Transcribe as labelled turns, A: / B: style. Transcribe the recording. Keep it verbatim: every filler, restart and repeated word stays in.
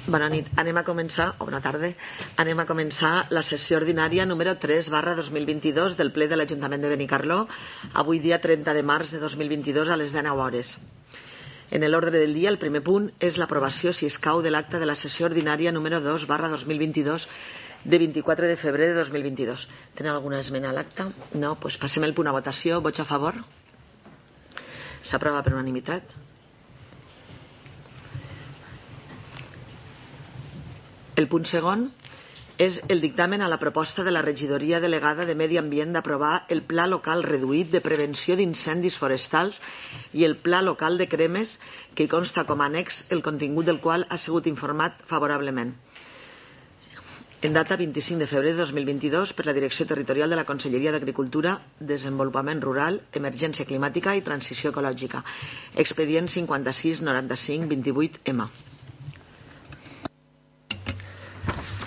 A: Bona nit. Anem a començar, o bona tarda, anem a començar la sessió ordinària número tres barra dos mil vint-i-dos del ple de l'Ajuntament de Benicarló, avui dia trenta de març de dos mil vint-i-dos a les dinou hores. En l'ordre del dia, el primer punt és l'aprovació, si escau, de l'acte de la sessió ordinària número dos barra dos mil vint-i-dos de vint-i-quatre de febrer de dos mil vint-i-dos. Tenen alguna esmena a l'acte? No? Doncs passem el punt a votació. Vots a favor? S'aprova per unanimitat. El punt segon és el dictamen a la proposta de la regidoria delegada de Medi Ambient d'aprovar el Pla Local Reduït de Prevenció d'Incendis Forestals i el Pla Local de Cremes, que hi consta com a annex, el contingut del qual ha sigut informat favorablement. En data vint-i-cinc de febrer de dos mil vint-i-dos per la Direcció Territorial de la Conselleria d'Agricultura, Desenvolupament Rural, Emergència Climàtica i Transició Ecològica. Expedient cinquanta-sis noranta-cinc vint-i-vuit M.